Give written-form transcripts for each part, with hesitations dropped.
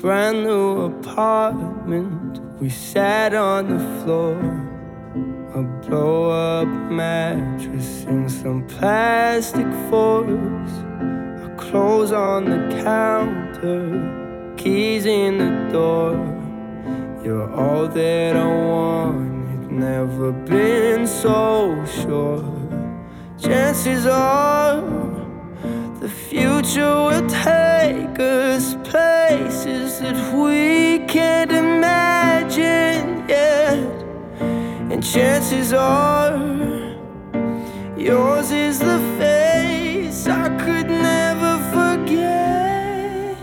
brand new apartment. We sat on the floor, a blow-up mattress and some plastic forks, our clothes on the counter, keys in the door. You're all that I wanted, never been so sure. Chances are the future will take us places that we can't imagine yet. And chances are yours is the face I could never forget.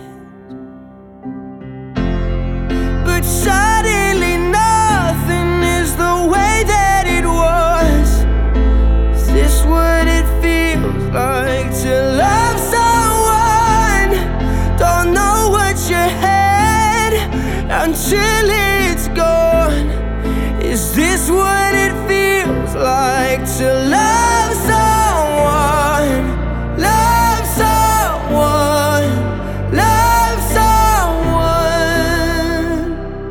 But suddenly nothing is the way that it was. Is this what it feels like to love someone? Don't know what you had until it's gone. Is this what it feels like to love someone? Love someone, love someone.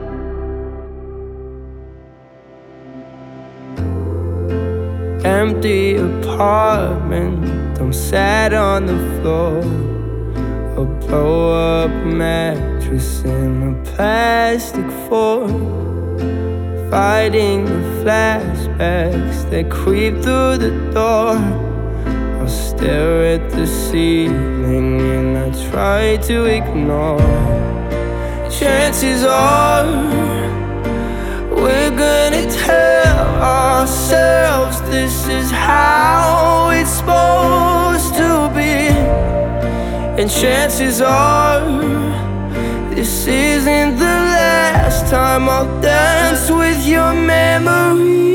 Empty apartment, I'm sat on the floor, a blow-up mattress and a plastic fork, fighting the flashbacks that creep through the door. I'll stare at the ceiling and I try to ignore. Chances are we're gonna tell ourselves this is how it's supposed to be. And chances are this isn't the last time I'll dance with your memory.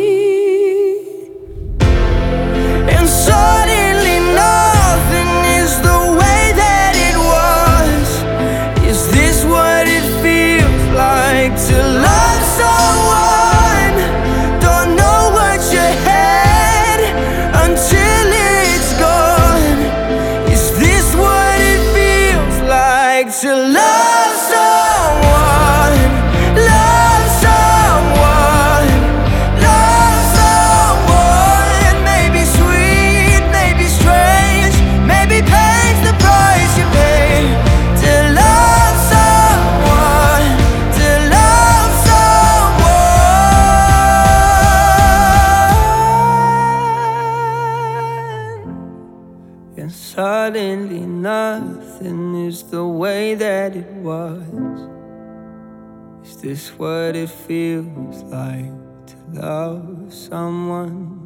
And suddenly nothing is the way that it was. Is this what it feels like to love someone? Don't know what you had until it's gone. Is this what it feels like to love someone? Love someone, love someone. Maybe sweet, maybe strange, maybe pain's the price you pay to love someone, to love someone. And suddenly nothing is the way that it was. Is this what it feels like to love someone?